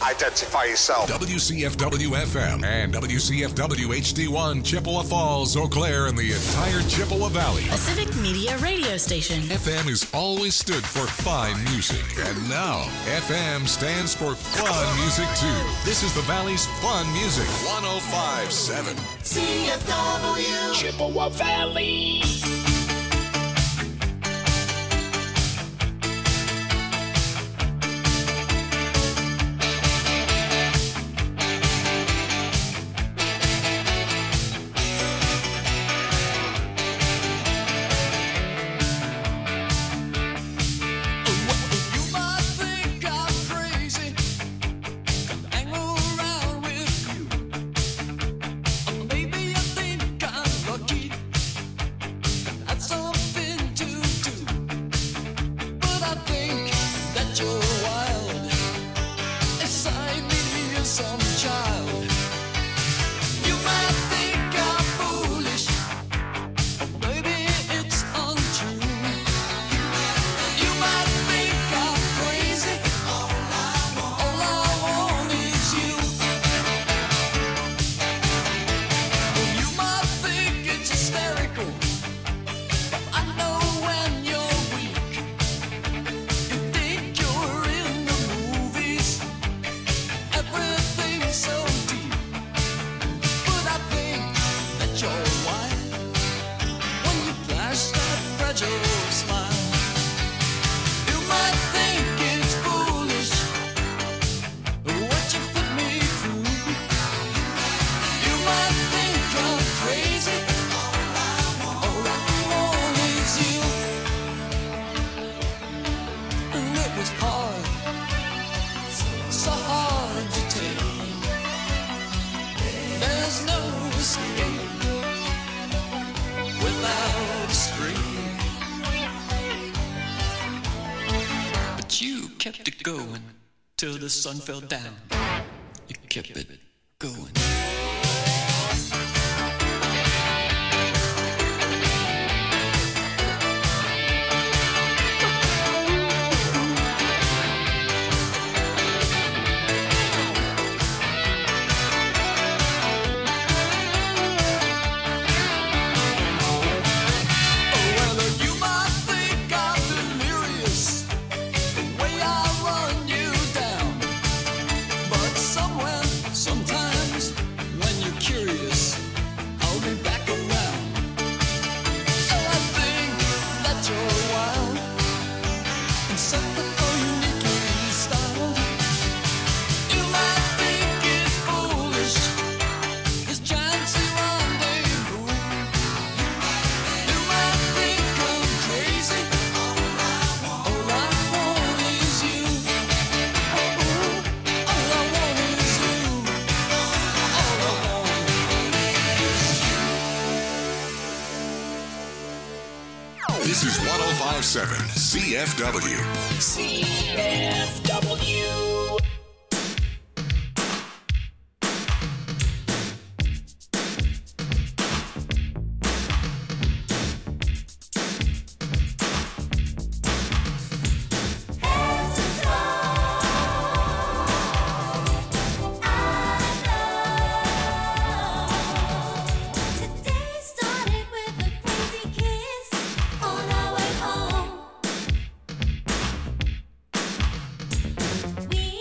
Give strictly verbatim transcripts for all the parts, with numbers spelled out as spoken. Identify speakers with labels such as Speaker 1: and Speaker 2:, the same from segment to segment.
Speaker 1: Identify yourself.
Speaker 2: W C F W F M and W C F W H D one, Chippewa Falls, Eau Claire, and the entire Chippewa Valley.
Speaker 3: A civic media radio station.
Speaker 2: F M has always stood for fine music, and now F M stands for fun music too. This is the Valley's fun music. one oh five point seven
Speaker 4: C F W
Speaker 5: Chippewa Valley.
Speaker 6: Till the sun fell down, you kept it going.
Speaker 2: This is one oh five point seven C F W.
Speaker 5: C F W.
Speaker 4: We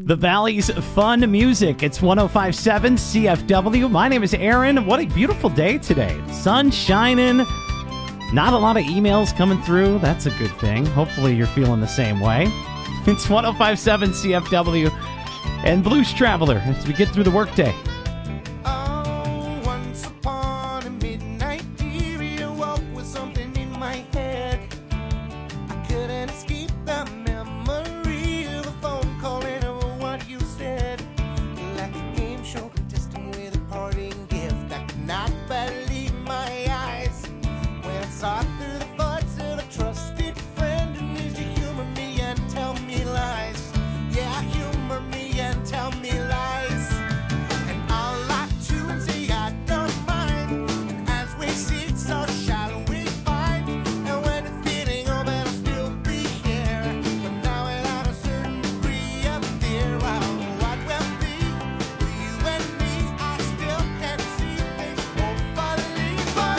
Speaker 1: The Valley's Fun Music. It's one oh five point seven C F W. My name is Aaron. What a beautiful day today. Sun shining. Not a lot of emails coming through. That's a good thing. Hopefully you're feeling the same way. It's one oh five point seven C F W and Blues Traveler as we get through the workday.
Speaker 4: Oh, once upon a midnight dear, you woke with something in my head. I couldn't escape the memory of a phone call and of what you said. Like a game show contestant with a parting gift. I could not believe my eyes when I saw through the voice of a trusted friend. And did you humor me and tell me lies? Yeah, humor me and tell me lies. And I'll lie to and say I don't mind. And as we sit, so shall we find. And when the feeling of it'll still be here, but now without a certain degree of fear. Well, what will be with you and me? I still can't see things hopefully, but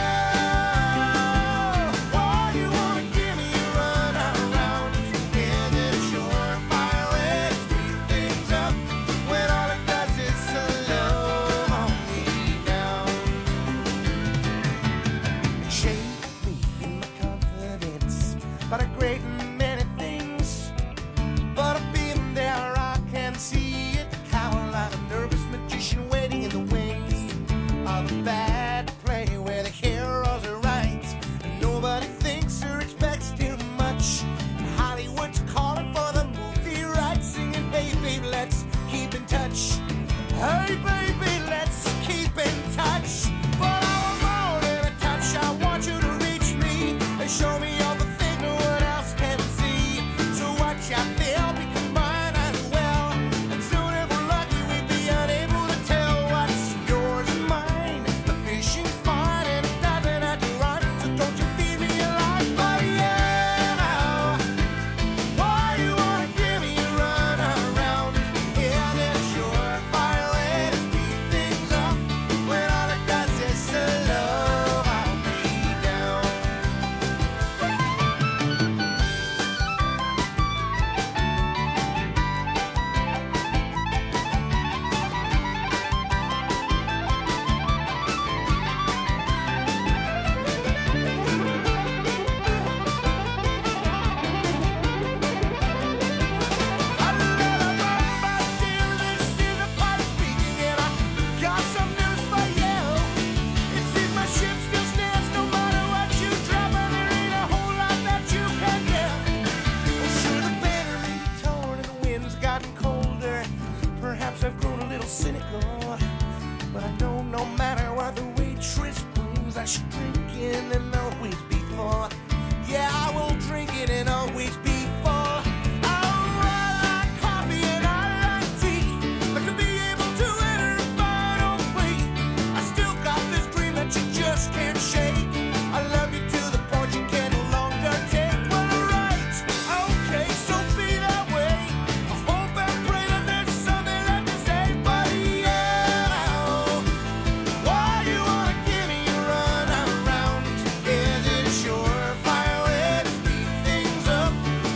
Speaker 4: yeah. Why you wanna give me a run around? Is it a surefire way to speed things up when all it does is slow me down? Shake me in my confidence about a great many things, but I've been there, I can see it. Cower like a nervous magician waiting in the wings of a bad play where the heroes are right and nobody thinks or expects too much. And Hollywood's calling for the movie rights, singing, hey baby, let's keep in touch. Hey baby, let's keep in touch. But I want more than a touch. I want you to reach me and show me all the things no one else can see. So watch I feel become mine as well. And soon if we're lucky we'd be unable to tell what's yours and mine. The fishing's fine and it doesn't have to run. So don't you feed me alive, but yeah now. Why you wanna give me a run around? Yeah, there's a surefire way to speed things up when all it does is slow me down. I've grown a little cynical, but I know no matter what the waitress brings, I should drink it and always be full. Yeah, I will drink it and always be full. Oh, I like coffee and I like tea, but to be able to enter a final plea, I still got this dream that you just can't shake. I love you to the point you can no longer take. Well, alright, okay, so be that way. I hope and pray that there's something left to say, but yeah. Why you wanna give me a run around? Is it a surefire way to speed things up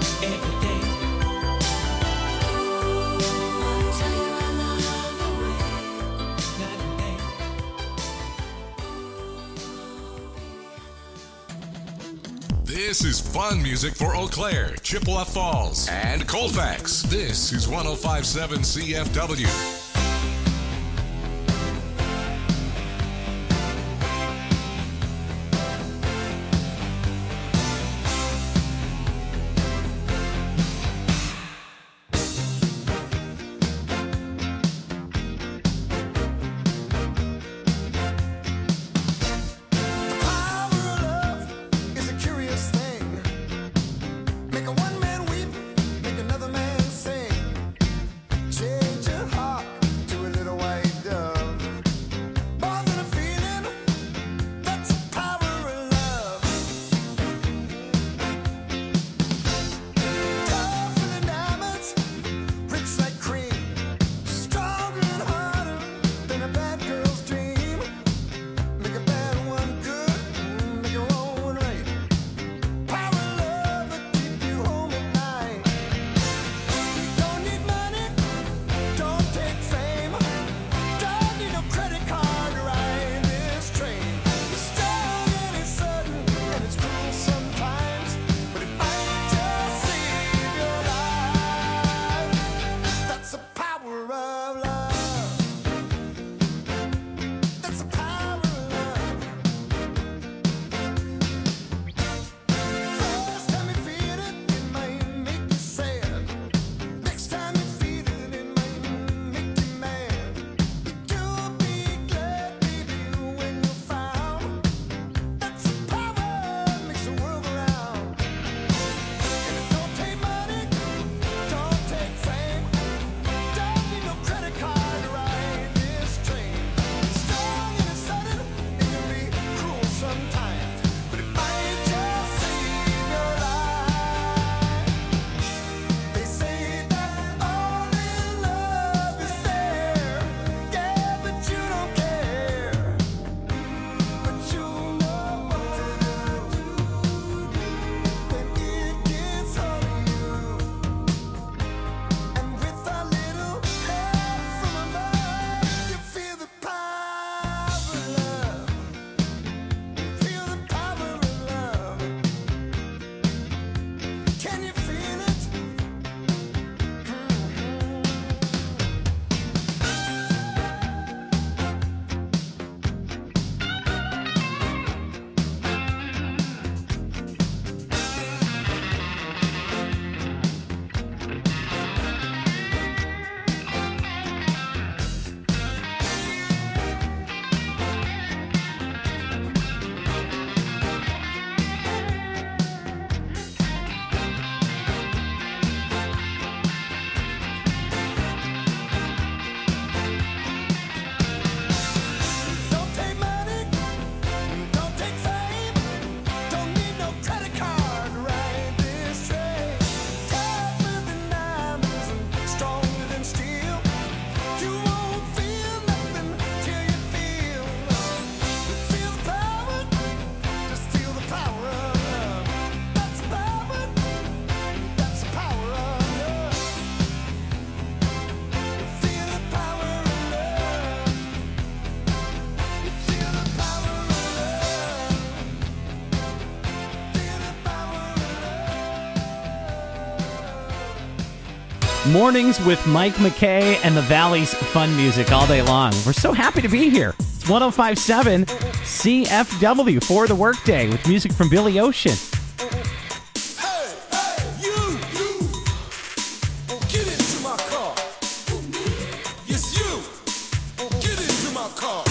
Speaker 6: every day.
Speaker 2: This is fun music for Eau Claire, Chippewa Falls, and Colfax. This is one oh five point seven C F W.
Speaker 1: Mornings with Mike McKay and the Valley's fun music all day long. We're so happy to be here. It's one oh five point seven C F W for the workday with music from Billy Ocean.
Speaker 4: Hey, hey, you, you, get into my car. Yes, you, get into my car.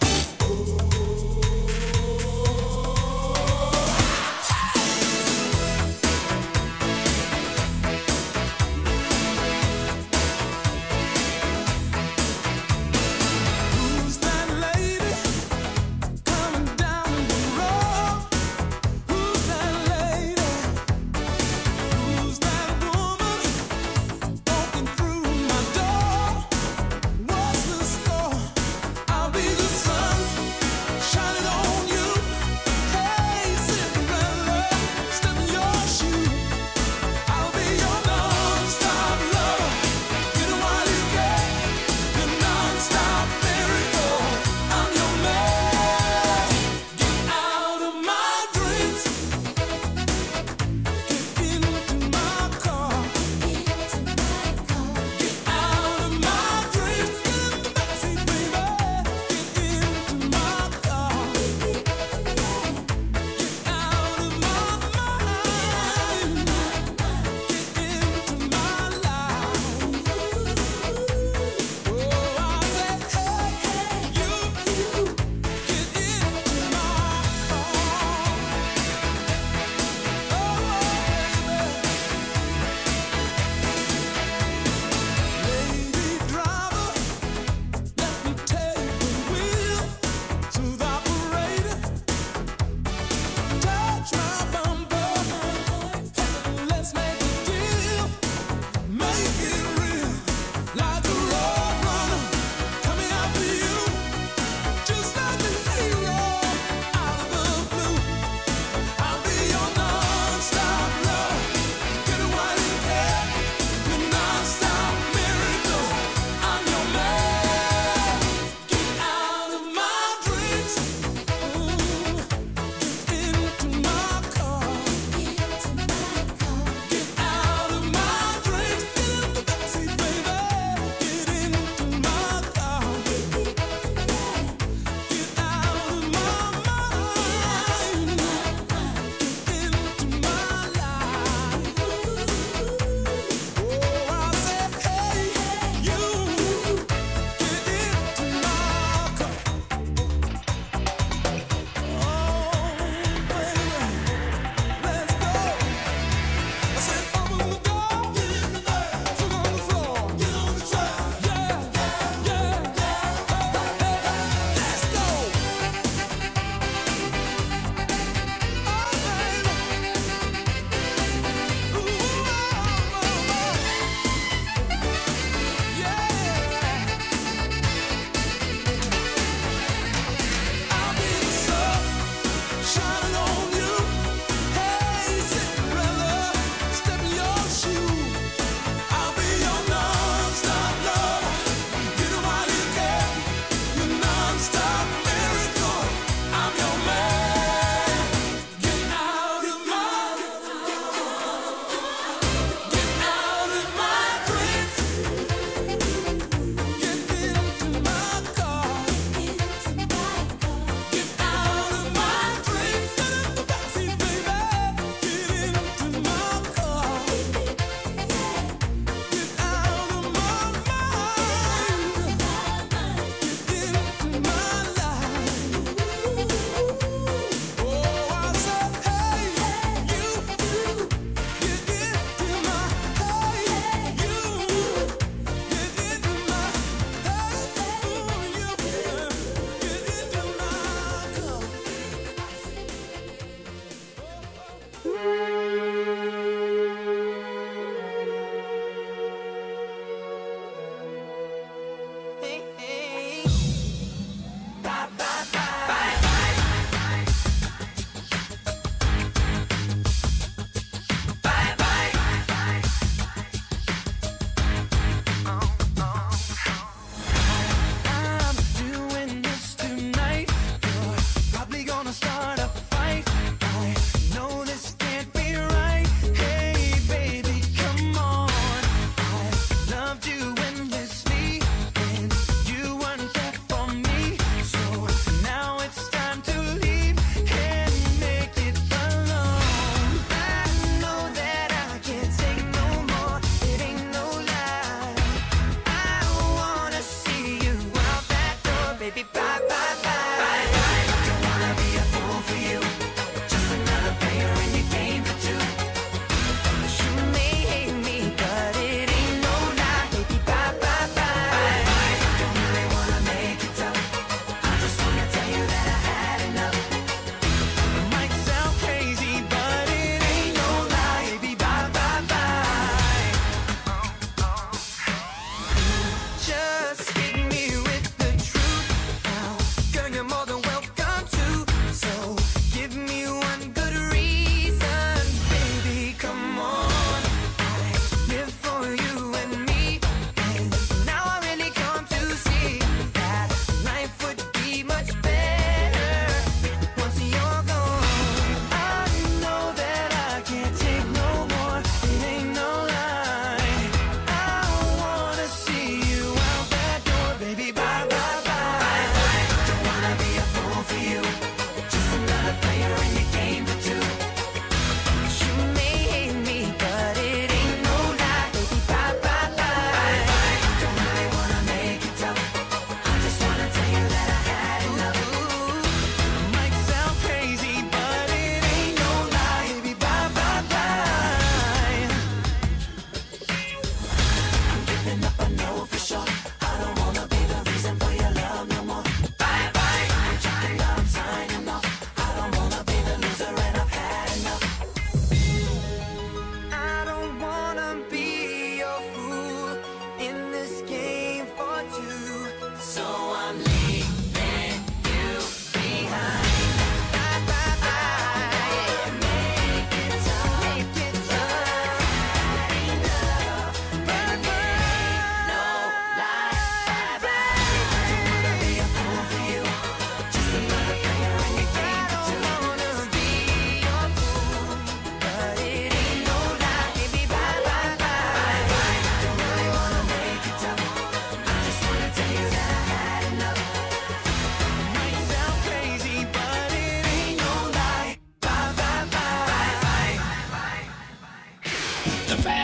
Speaker 4: Who's that lady coming down the road? Who's that lady?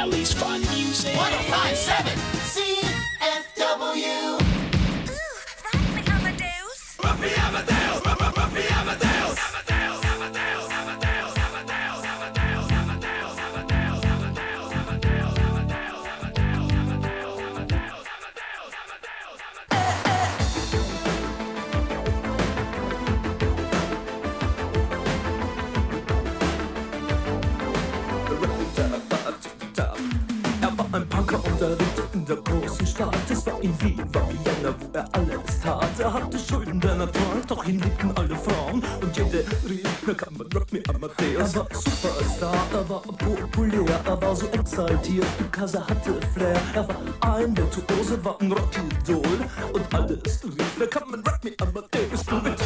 Speaker 5: Valley's fun music.
Speaker 4: one oh five point seven C F W.
Speaker 7: Ooh, rock me, Amadeus.
Speaker 4: Rock me, Amadeus. Rock, rock, rock me, Amadeus.
Speaker 8: Ein Punker unterrichtet in der großen Stadt. Es war in Wien, war Vienna, wo er alles tat. Er hatte Schulden, denn er trank, doch ihn liebten alle Frauen. Und jede rief, na kann man Rock me Amadeus. Er war Superstar, er war populär, er war so exaltiert, because er hatte Flair. Er war ein Virtuose, war ein Rockidol. Und alles rief, na kann man Rock me Amadeus. Du mit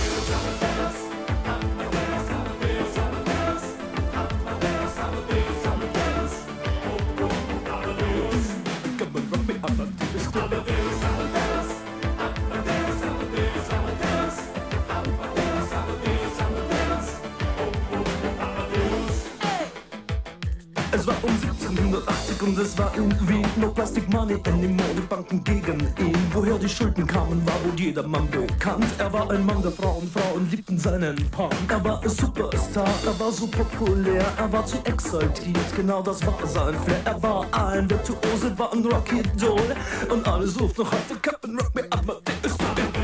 Speaker 8: Es war um siebzehnhundertachtzig und es war in Wien. No Plastic Money anymore, die Banken gegen ihn. Woher die Schulden kamen, war wohl jedermann bekannt. Er war ein Mann der Frauen, Frauen liebten seinen Punk. Er war ein Superstar, er war so populär, er war zu exaltiert, genau das war sein Flair. Er war ein Virtuose, war ein Rockidol. Und alles ruft noch heute, Captain Rock me Amadeus.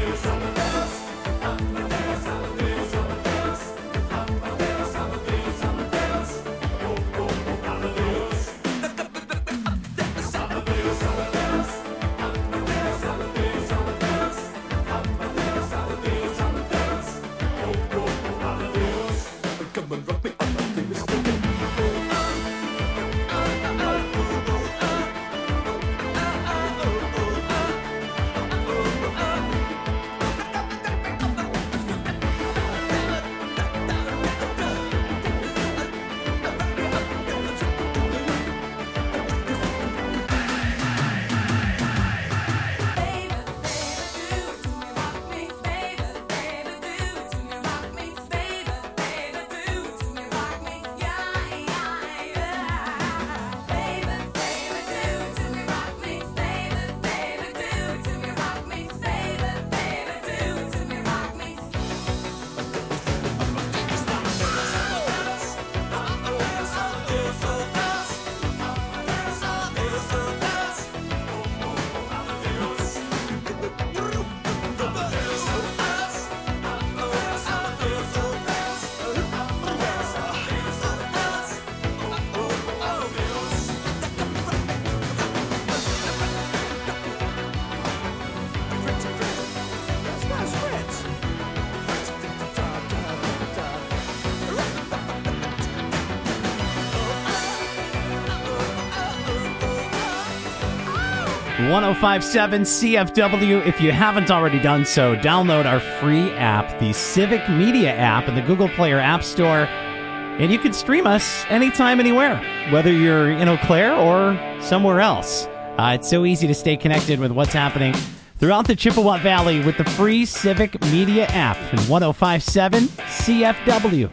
Speaker 1: one oh five point seven C F W. If you haven't already done so, download our free app, the Civic Media app, in the Google Play or App Store, and you can stream us anytime, anywhere, whether you're in Eau Claire or somewhere else. Uh, it's so easy to stay connected with what's happening throughout the Chippewa Valley with the free Civic Media app in one oh five point seven C F W.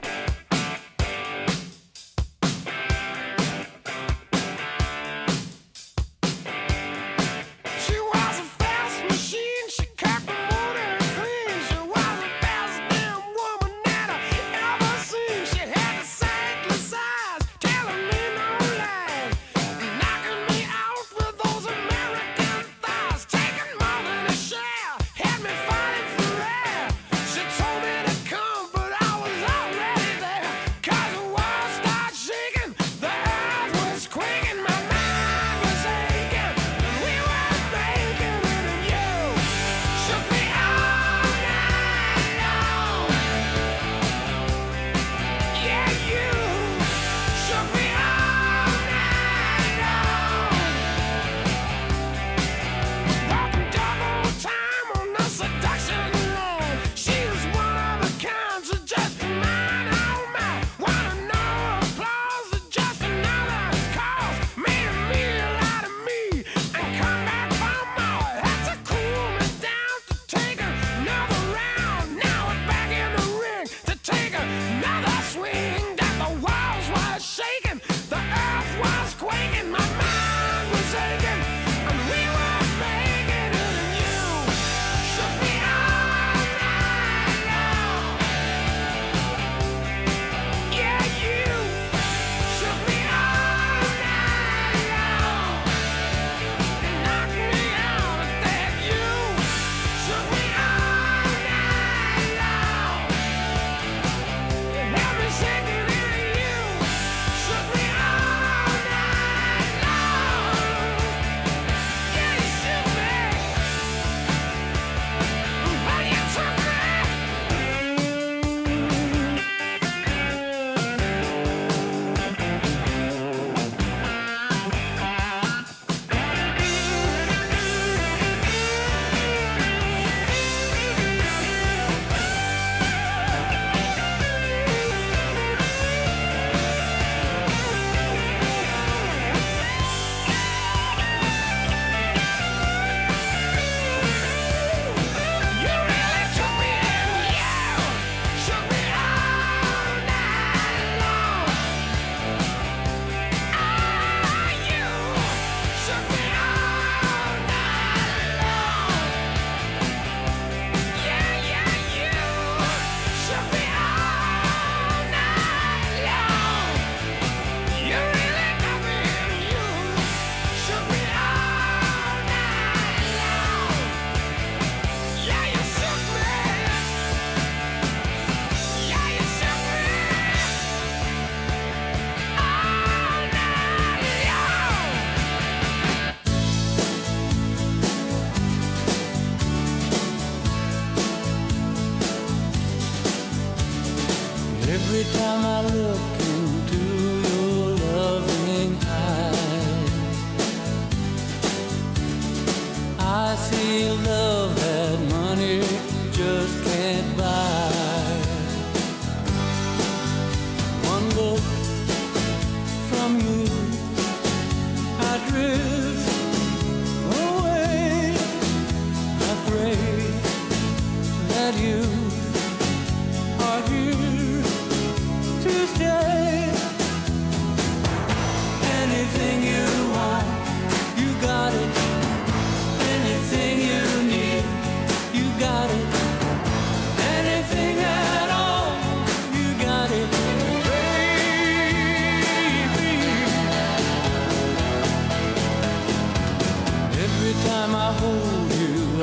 Speaker 4: She told me to come, but I was already there.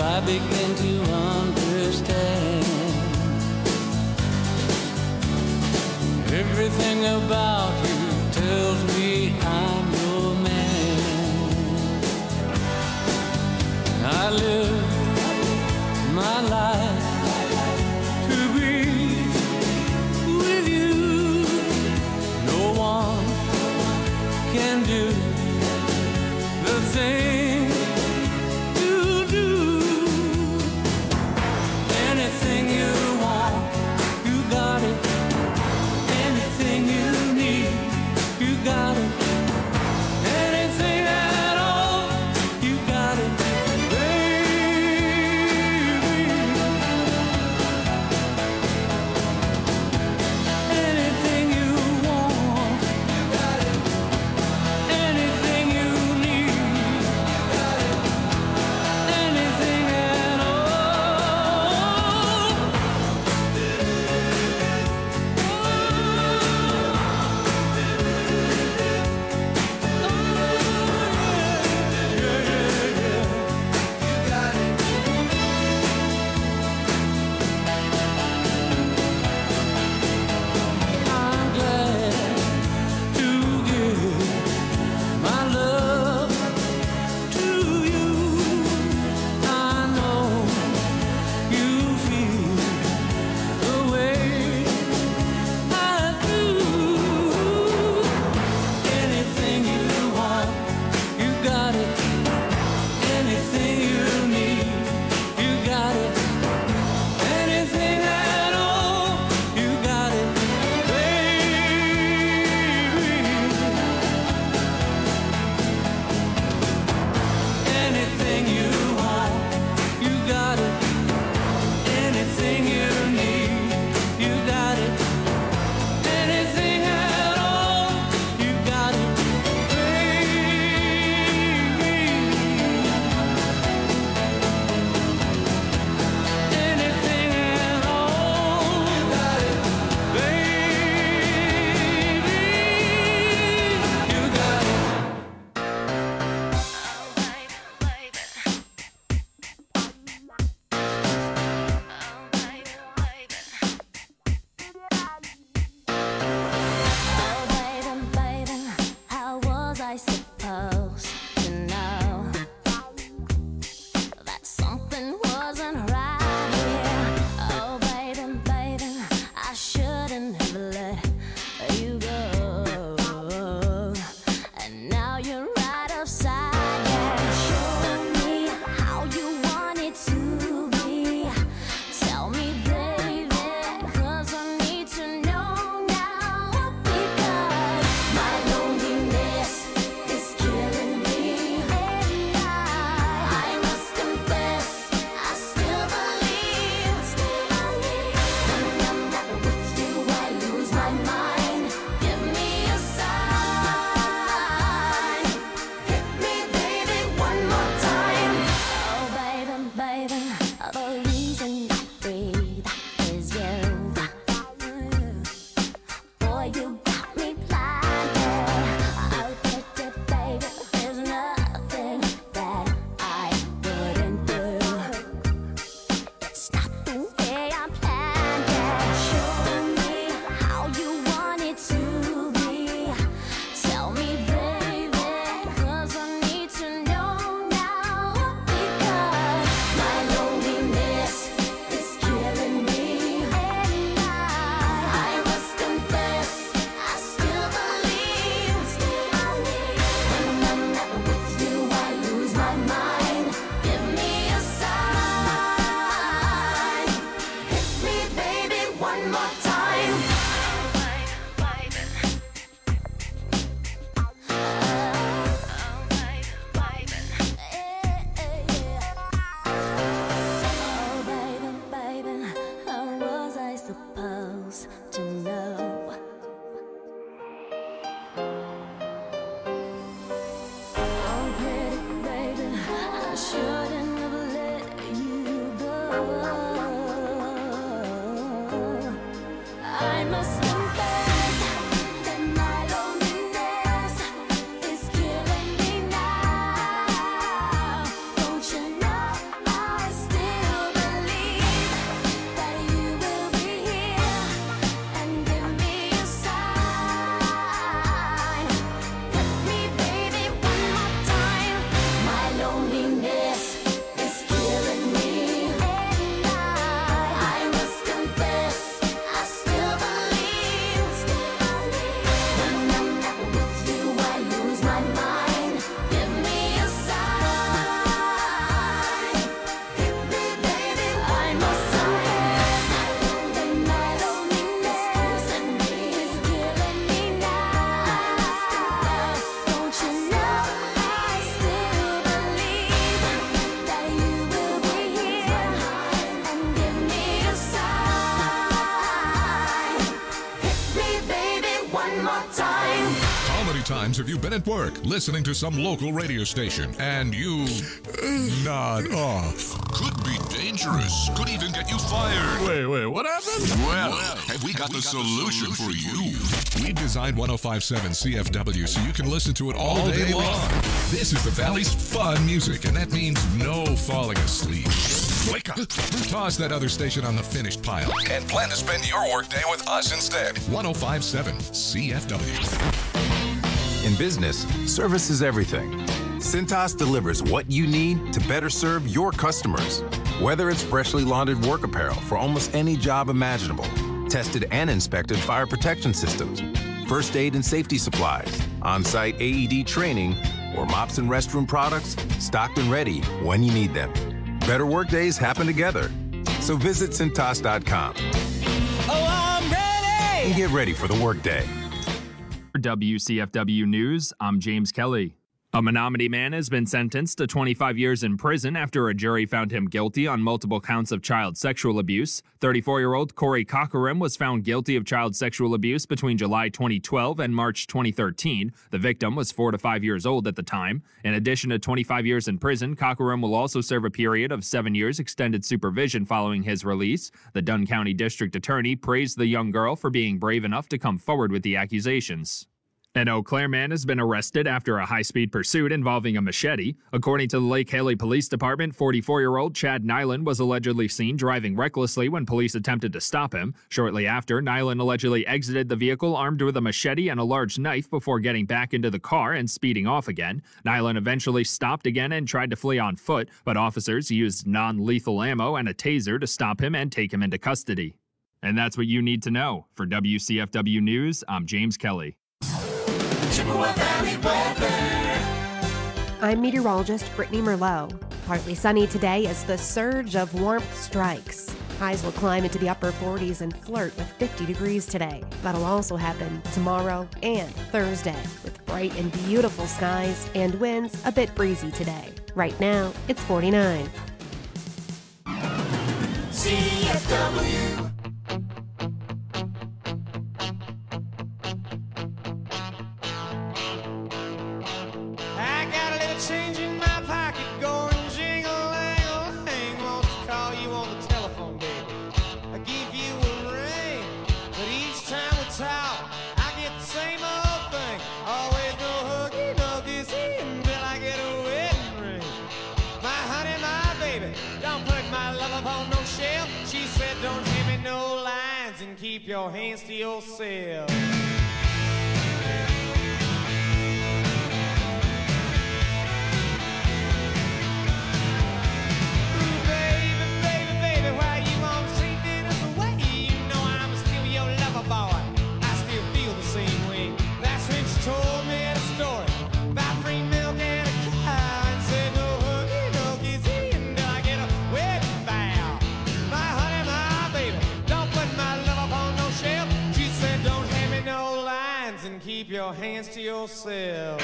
Speaker 9: I begin to understand everything about you tells me I'm your man. I live my life to be with you. No one can do the thing you do. Anything you want, you got it. Anything you need, you got it. Anything at all, you got it, baby. Anything you want, you got it. Anything you need, you got it. Anything at all. I'm glad to give my love to you. I know you feel the way I do. Anything you want, you got it. Anything you need, you got it. Anything at all, you got it, baby. Anything you want, you got it. Anything you need, you got it. Anything at all, you got it, baby. Anything at all, you got it, baby. You got it.
Speaker 10: Oh, baby, baby, how was I supposed to know that something wasn't right here? Oh, baby, baby, I shouldn't have let you go. And now you're right upside down. Show me how you want it to be. Tell me, baby, 'cause I need to know now. Because my loneliness is killing me.
Speaker 2: times have you been at work listening to some local radio station and you nod off? Could be dangerous. Could even get you fired.
Speaker 11: Wait, wait, what happened?
Speaker 2: Well, have we got the solution for you? We designed one oh five point seven C F W so you can listen to it all day long. This is the Valley's fun music, and that means no falling asleep. Wake up. Toss that other station on the finished pile and plan to spend your workday with us instead. one oh five point seven C F W.
Speaker 12: In business, service is everything. Cintas delivers what you need to better serve your customers. Whether it's freshly laundered work apparel for almost any job imaginable, tested and inspected fire protection systems, first aid and safety supplies, on-site A E D training, or mops and restroom products, stocked and ready when you need them. Better work days happen together. So visit Cintas dot com.
Speaker 9: Oh, I'm ready!
Speaker 12: And get ready for the workday.
Speaker 13: For W C F W News, I'm James Kelly. A Menominee man has been sentenced to twenty-five years in prison after a jury found him guilty on multiple counts of child sexual abuse. thirty-four-year-old Corey Cockerham was found guilty of child sexual abuse between July twenty twelve and March twenty thirteen. The victim was four to five years old at the time. In addition to twenty-five years in prison, Cockerham will also serve a period of seven years extended supervision following his release. The Dunn County District Attorney praised the young girl for being brave enough to come forward with the accusations. An Eau Claire man has been arrested after a high-speed pursuit involving a machete. According to the Lake Haley Police Department, forty-four-year-old Chad Nyland was allegedly seen driving recklessly when police attempted to stop him. Shortly after, Nyland allegedly exited the vehicle armed with a machete and a large knife before getting back into the car and speeding off again. Nyland eventually stopped again and tried to flee on foot, but officers used non-lethal ammo and a taser to stop him and take him into custody. And that's what you need to know. For W C F W News, I'm James Kelly.
Speaker 14: Chippewa Valley weather. I'm meteorologist Brittany Merlot. Partly sunny today as the surge of warmth strikes. Highs will climb into the upper forties and flirt with fifty degrees today. That'll also happen tomorrow and Thursday with bright and beautiful skies and winds a bit breezy today. Right now, it's forty-nine.
Speaker 9: C F W.
Speaker 4: Change in my pocket, going jingle-lang-a-lang. Wants to call you on the telephone, baby. I give you a ring, but each time we talk, I get the same old thing. Always no huggy, no kissy until I get a wedding ring. My honey, my baby, don't put my love up on no shelf. She said, don't hand me no lines and keep your hands to yourself. Keep your hands to yourself.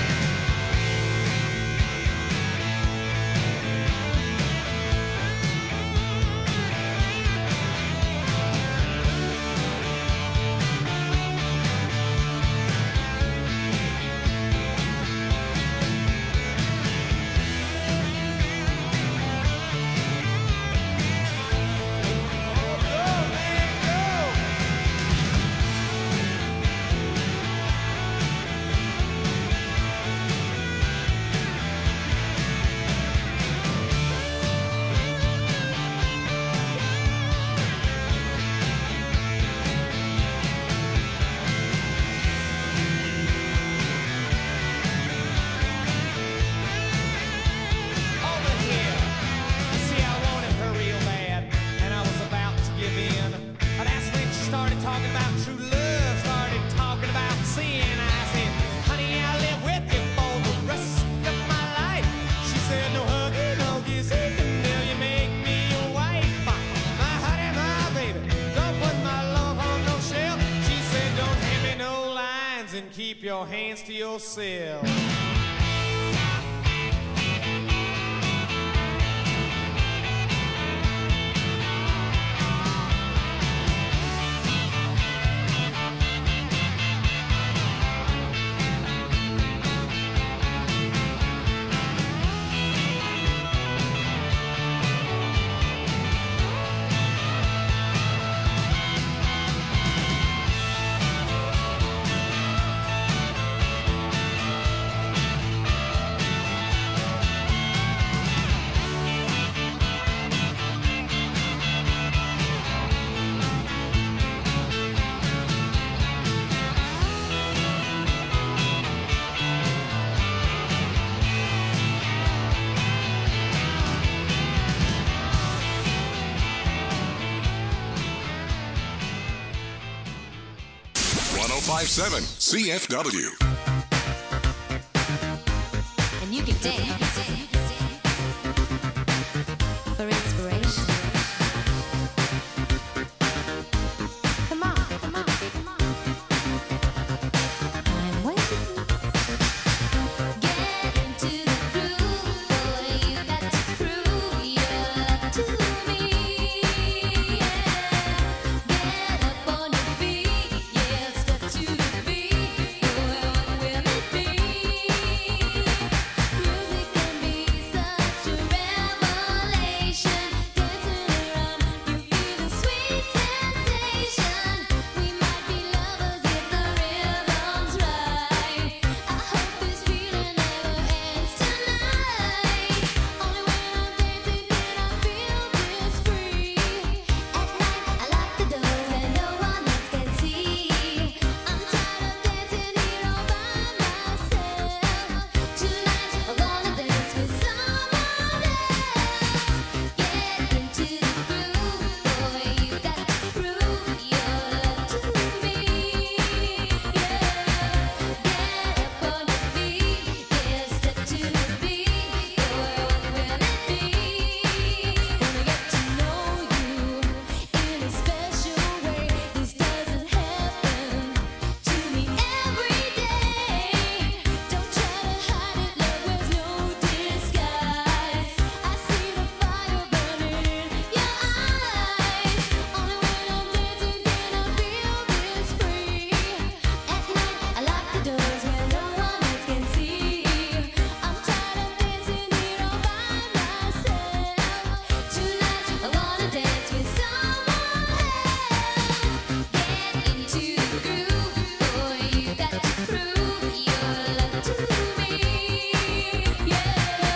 Speaker 4: Keep your hands to yourself.
Speaker 2: five point seven C F W.
Speaker 10: And you can dance for inspiration. Come on, come on, come on. I'm waiting. Get into the groove, boy. You got to prove your love to me. Get up on your feet, yeah, step to the beat. Boy, what will it be? Music can be such a revelation. Dancing around, you feel the sweet sensation. We might be lovers if the rhythm's right. I hope this feeling never ends tonight. Only when I'm dancing can I feel this free. At night, I lock the doors where no one else can see. I'm tired of dancing here all by myself. Tonight, I wanna dance with someone else. Get into the groove, boy. You got to prove your love to me. Yeah, get up on your feet, yeah, step to the beat. Boy, what will it be? Wanna get to know you in a special way. This doesn't happen to me every day. Don't try to hide it, love wears no disguise. I see the fire burning in your eyes. Only when I'm dancing can I feel this free. At night, I lock the doors where no one else can see. I'm tired of dancing here all by myself. Tonight, I wanna dance with someone else. Get into the groove, boy. You got to prove your love to me. Yeah,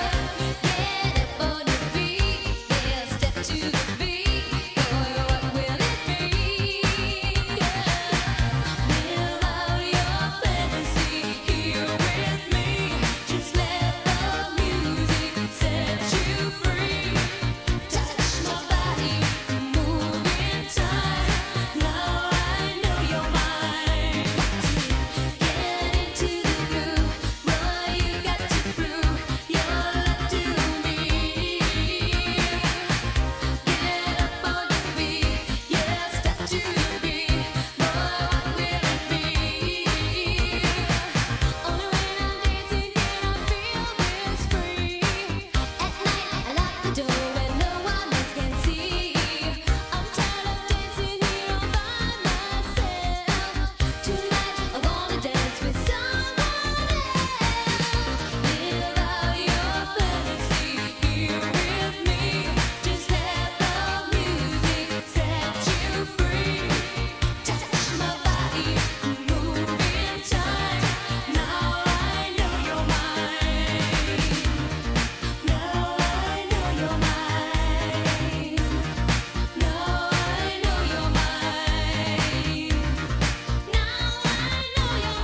Speaker 10: get up on your feet, yeah, step to the beat. Boy, what will it be? Yeah, live out your fantasy here with me. Just let the music set you free. Touch my body, move in time. Now I know you're mine. Get into the groove, boy. You got to prove your love to me. Get up on your feet, yeah, step to the beat. Boy, what will it be? Only when I'm dancing can I feel this free. At night, I lock the door where no one else can see. I'm tired of dancing here all by myself. Tonight, I wanna dance with someone else. Live out your fantasy here with me. Just let the music set you free. Touch my body, move in time. Now I know you're mine. Now I know you're mine. Now I know you're mine. Now I know you're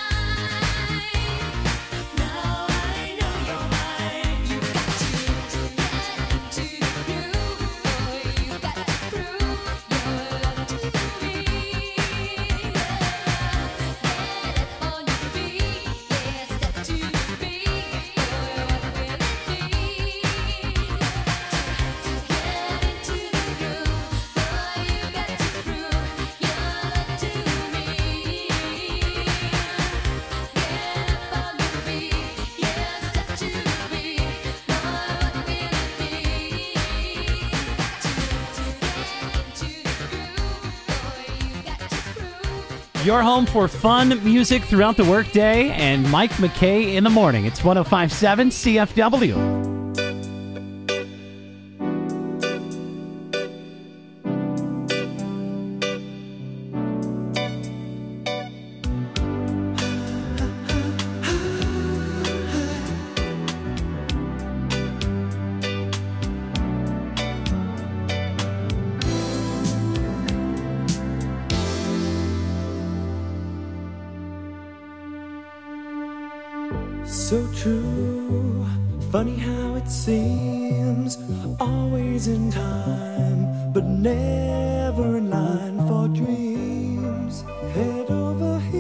Speaker 10: mine. Now I know you're mine. You got to get into the groove, boy. You got to prove your love to me. Get up on your feet, yeah, step to the beat. Boy, what will it be? Get into the groove, boy. You got to prove your love to me. Get up on your feet, yeah, step to the beat. Boy, what will it be?
Speaker 1: Your home for fun music throughout the workday, and Mike McKay in the morning. It's one oh five point seven C F W.
Speaker 8: So true, funny how it seems, always in time, but never in line for dreams. Head over heels.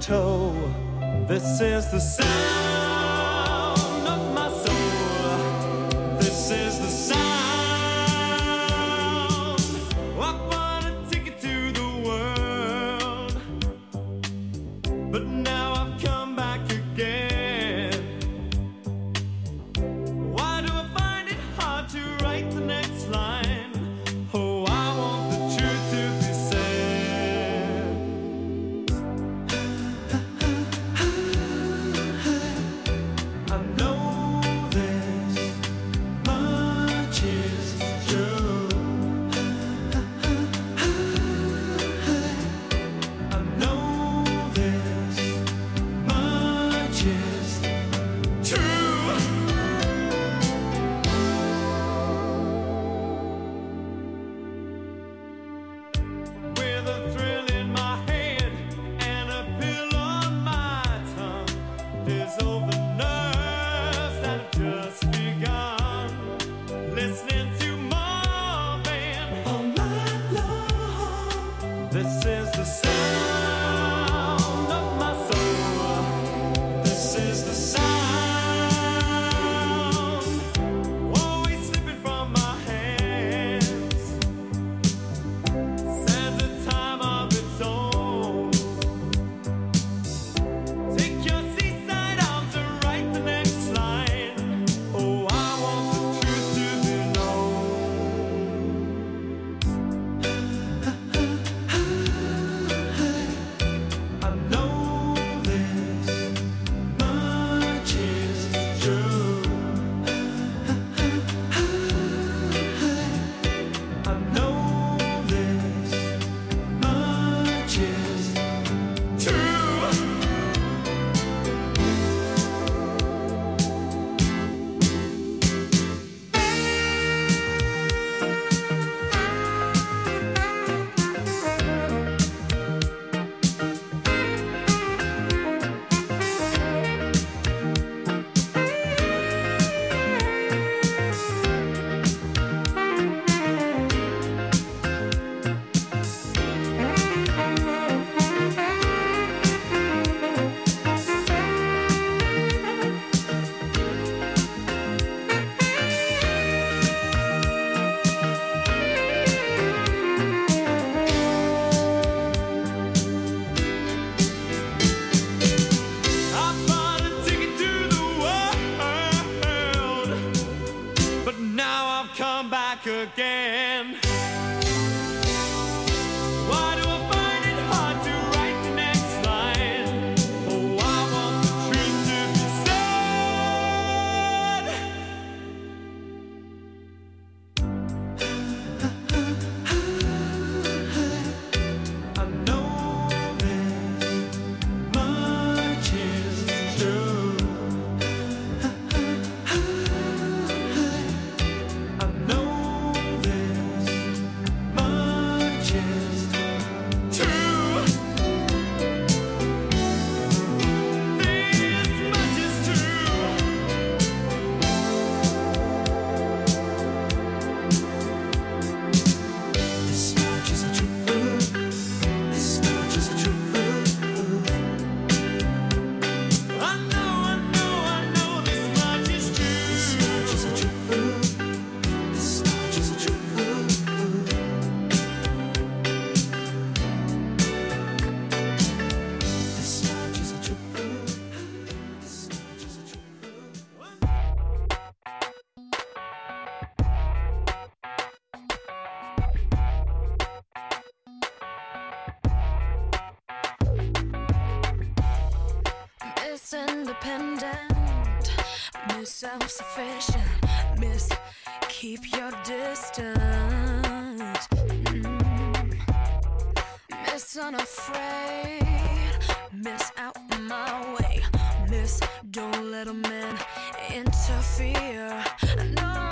Speaker 9: toe. This is the sound of my soul. This is the sound. I wanna take it to the world, but now I've come back again. Why do I find it hard to write the next line? Oh, I want the truth to be said. I know this much is true. I know this much is true. With a thrill in my head and a pill on my tongue, dissolve the nerves that have just begun. Listening to Marvin all night long. This is the sound of my soul. This is the sound. Always slipping from my hands. Stands a time of its own. Take your seaside arms and write the next line. Oh, I want the truth to be known. I know this much is true. I know this much is true. I bought a ticket to the world, but now I've come back again. Why do I find it hard to write the next line? Oh, I want the truth to be said. I know this much is true. I know this much is true. This much is true. This much is true. This much is true. I know, I know, I know this much is true. This much is true. This much is true. This much is true. This much is true.
Speaker 10: Miss Independent, Miss Self-Sufficient, Miss Keep Your Distance, Mm. Miss Unafraid, Miss Out My Way, Miss Don't Let a Man Interfere, No,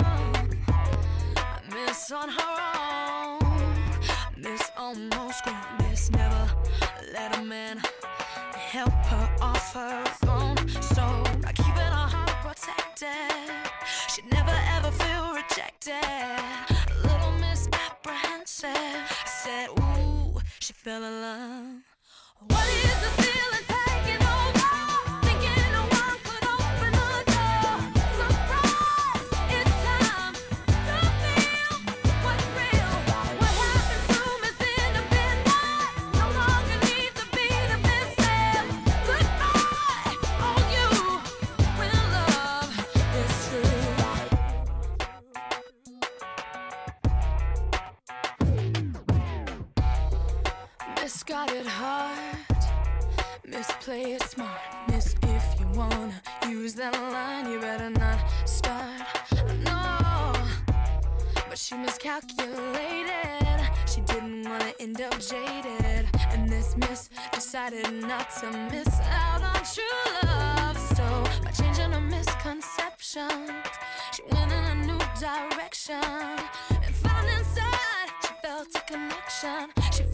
Speaker 10: Miss On Her Own, Miss Almost Grown, Miss Never Let a Man help her off her throne. So by keeping her heart protected, she'd never ever feel rejected. A little misapprehensive. I said, ooh, she fell in love. What is the feeling?
Speaker 11: use that line, you better not start. No, but she miscalculated. She didn't want to end up jaded, and this miss decided not to miss out on true love. So by changing her misconceptions, she went in a new direction and found inside she felt a connection. She